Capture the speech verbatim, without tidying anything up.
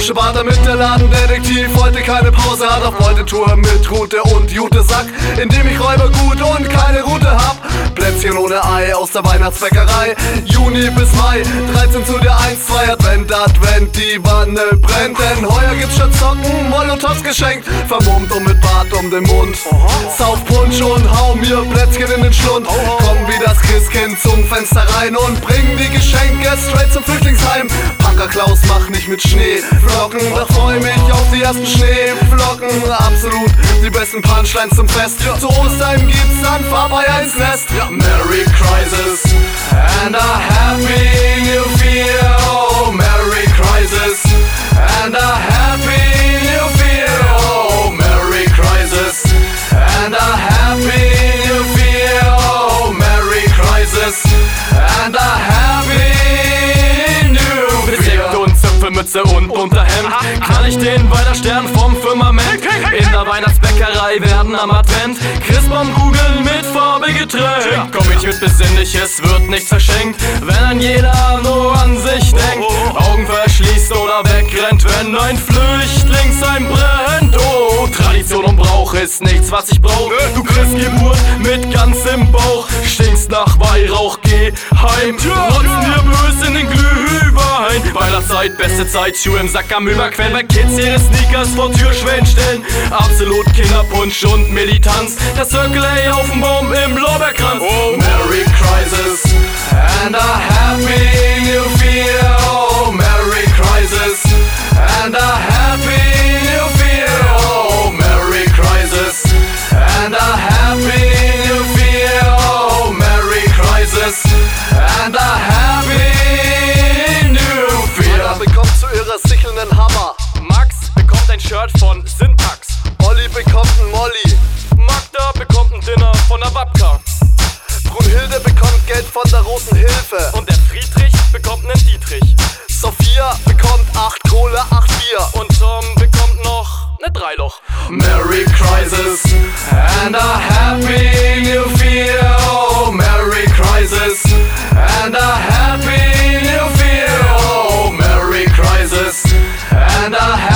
Bursche war damit der Ladendetektiv, heute keine Pause hat, auf Beutetour mit Rute und Jutesack, indem ich Räubergut und keine Route hab. Plätzchen ohne Ei aus der Weihnachtsbäckerei, Juni bis Mai, dreizehn zu der eins, zwei Advent, Advent, die Wanne brennt, denn heuer gibt's statt Socken Molotovs geschenkt, vermummt und mit Bart um den Mund. Sauf Punsch und hau mir Plätzchen in den Schlund, komm wie das Christkind zum Fenster rein und bring die Geschenke straight zum Flüchtlingsheim. Punker Klaus, mach nicht mit Schneeflocken, da freu mich auf die ersten Schneeflocken. Absolut die besten Punchlines zum Fest, zu Ostern gibt's dann Farbeier ins Nest. Merry Crisis and a Happy New Year, oh Merry Crisis and a Happy New Year, oh Merry Crisis and a Happy New Year, oh Merry Crisis and a Happy New Year. Und Zipfelmütze und Unterhemd knall ich den Weihnachtsstern vom Firmament. In der Weihnachtsbäckerei werden am Advent Christbaumkugeln mit Farbe getränkt. Komm ich mit Besinnliches, wird nichts verschenkt, wenn ein jeder nur an sich denkt, Augen verschließt oder wegrennt, wenn ein Flüchtlingsheim brennt. Oh, Tradition und Brauch ist nichts, was ich brauch. Du kriegst Geburt mit ganzem Bauch, stinkst nach Weihrauch, geh heim, rotzen dir bös in den Glühwein. Weihnachtszeit, beste Zeit, Schuhe im Sack am Überquellen, bei Kids ihre Sneakers vor Türschwellen stellen. Absolut Kinderpunsch und Militanz, das Circle A auf dem Baum im Lorbeerkranz. Oh, Merry Crisis and a Happy New Year, oh Merry Crisis and a Happy New Year, oh Merry Crisis and a Happy New Year, oh Merry Crisis and a Happy New Year. Anna bekommt zu ihrer Sichel nen Hammer, Max bekommt ein Shirt von Syntax, Olli bekommt n Molly, Magda bekommt ein Dinner von der Babka, Brunhilde bekommt Geld von der Roten Hilfe und der Friedrich bekommt nen Dietrich. Sophia bekommt acht Kohle, acht Bier Und Tom bekommt noch ne Dreiloch. Merry Crisis and a Happy New Year, oh Merry Crisis and a Happy New Year, oh Merry Crisis and a Happy